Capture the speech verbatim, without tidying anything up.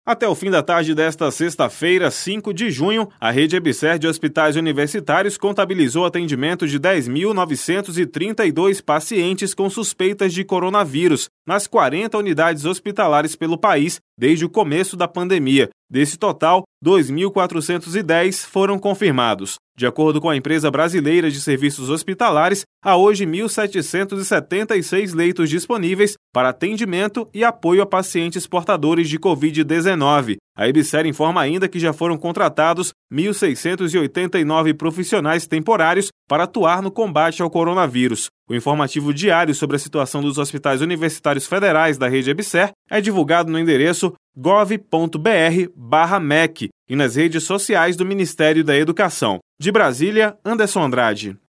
Até o fim da tarde desta sexta-feira, cinco de junho, a rede EBSER de hospitais universitários contabilizou atendimento de dez mil novecentos e trinta e dois pacientes com suspeitas de coronavírus nas quarenta unidades hospitalares pelo país desde o começo da pandemia. Desse total, dois mil quatrocentos e dez foram confirmados. De acordo com a empresa brasileira de serviços hospitalares, há hoje mil setecentos e setenta e seis leitos disponíveis para atendimento e apoio a pacientes portadores de covid dezenove. A EBSER informa ainda que já foram contratados mil seiscentos e oitenta e nove profissionais temporários para atuar no combate ao coronavírus. O informativo diário sobre a situação dos hospitais universitários federais da rede EBSER é divulgado no endereço gov ponto br barra mec e nas redes sociais do Ministério da Educação. De Brasília, Anderson Andrade.